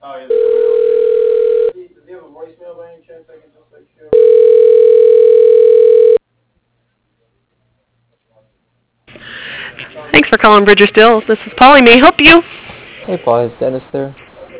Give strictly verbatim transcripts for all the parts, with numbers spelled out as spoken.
Thanks for calling Bridger Stills. This is Polly. May I help you? Hey, Paul, is Dennis there?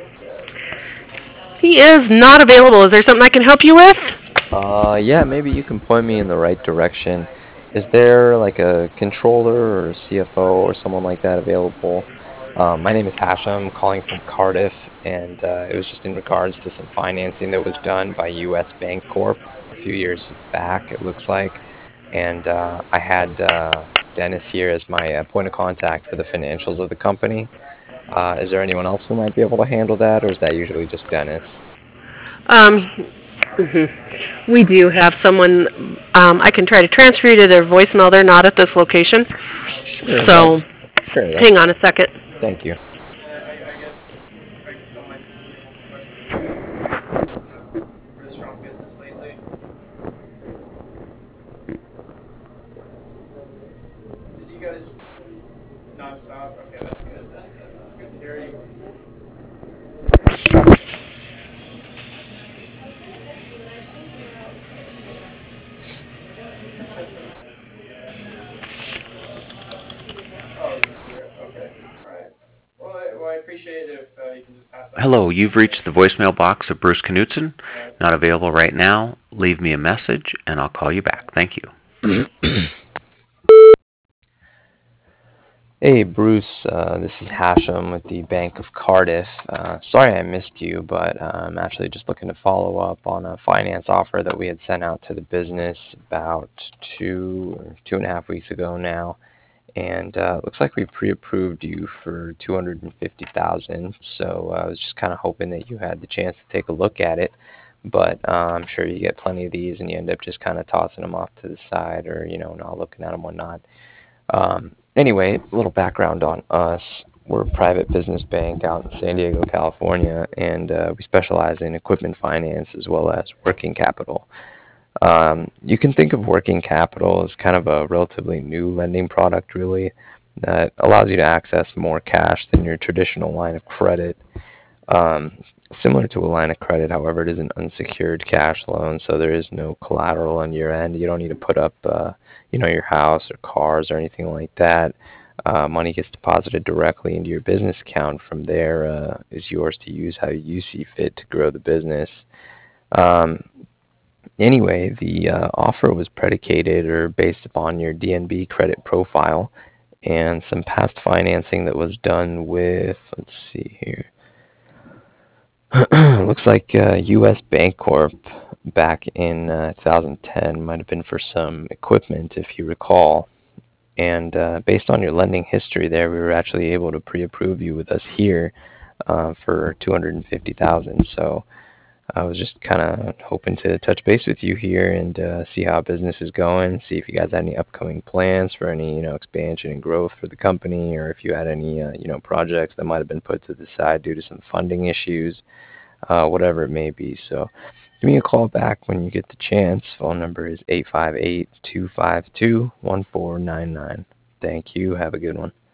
He is not available. Is there something I can help you with? Uh, yeah, maybe you can point me in the right direction. Is there like a controller or a C F O or someone like that available? Um, my name is Hashem. I'm calling from Cardiff, and uh, it was just in regards to some financing that was done by U S Bank Corp a few years back, it looks like. And uh, I had uh, Dennis here as my uh, point of contact for the financials of the company. Uh, is there anyone else who might be able to handle that, or is that usually just Dennis? Um, mhm. We do have someone. Um, I can try to transfer you to their voicemail. They're not at this location. Sure, that So, sure, that's hang on a second. thank you. Hello, you've reached the voicemail box of Bruce Knutson. Not available right now. Leave me a message and I'll call you back. Thank you. Hey Bruce, uh, this is Hashem with the Bank of Cardiff. Uh, sorry I missed you, but uh, I'm actually just looking to follow up on a finance offer that we had sent out to the business about two or two and a half weeks ago now. And uh, looks like we pre-approved you for two hundred fifty thousand dollars. So uh, I was just kind of hoping that you had the chance to take a look at it. But uh, I'm sure you get plenty of these, and you end up just kind of tossing them off to the side, or you know, not looking at them, whatnot. Um, anyway, a little background on us. We're a private business bank out in San Diego, California, and uh, we specialize in equipment finance as well as working capital. Um, you can think of working capital as kind of a relatively new lending product, really, that allows you to access more cash than your traditional line of credit. Um, Similar to a line of credit, however, it is an unsecured cash loan, so there is no collateral on your end. You don't need to put up, uh, you know, your house or cars or anything like that. Uh, money gets deposited directly into your business account. From there, uh, is yours to use how you see fit to grow the business. Um, Anyway, the uh, offer was predicated or based upon your D N B credit profile and some past financing that was done with, let's see here, looks like uh, U S Bancorp back in uh, two thousand ten might have been for some equipment, if you recall. And uh, based on your lending history there, we were actually able to pre-approve you with us here uh, for two hundred fifty thousand dollars. So I was just kind of hoping to touch base with you here and uh, see how business is going, see if you guys had any upcoming plans for any, you know, expansion and growth for the company, or if you had any, uh, you know, projects that might have been put to the side due to some funding issues, uh, whatever it may be. So give me a call back when you get the chance. Phone number is eight five eight, two five two, one four nine nine. Thank you. Have a good one.